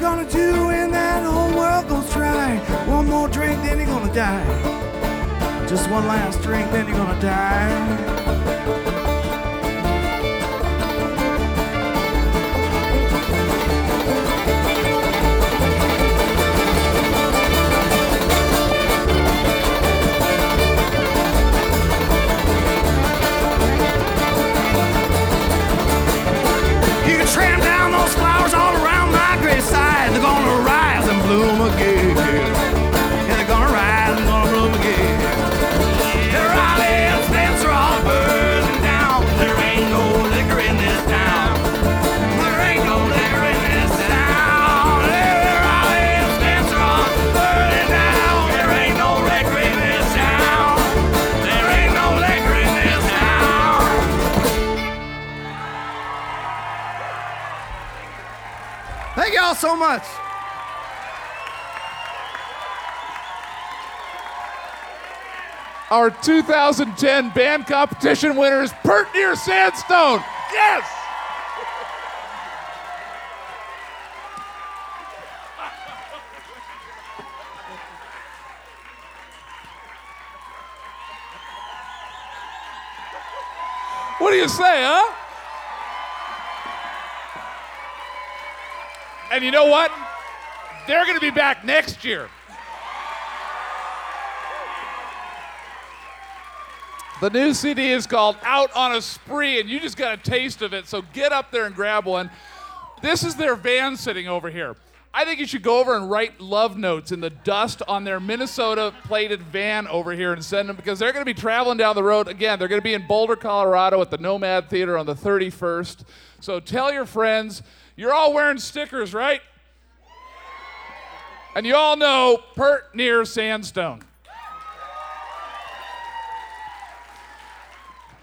gonna do when that whole world goes dry? One more drink, then you're gonna die. Just one last drink, then you're gonna die. Tramp down those flowers all around my graveside. They're gonna rise and bloom again. Yeah, they're gonna rise and gonna bloom again. Raleigh and Spencer all burning down. There ain't no liquor in this town. There ain't no liquor in this town. Raleigh and Spencer all burning down. There ain't no liquor in this town. There ain't no liquor in this town. Thank y'all so much. Our 2010 band competition winner is Pert Near Sandstone. Yes! What do you say, huh? And you know what? They're going to be back next year. The new CD is called Out on a Spree, and you just got a taste of it, so get up there and grab one. This is their van sitting over here. I think you should go over and write love notes in the dust on their Minnesota plated van over here and send them, because they're going to be traveling down the road. Again, they're going to be in Boulder, Colorado at the Nomad Theater on the 31st. So tell your friends. You're all wearing stickers, right? And you all know Pert Near Sandstone.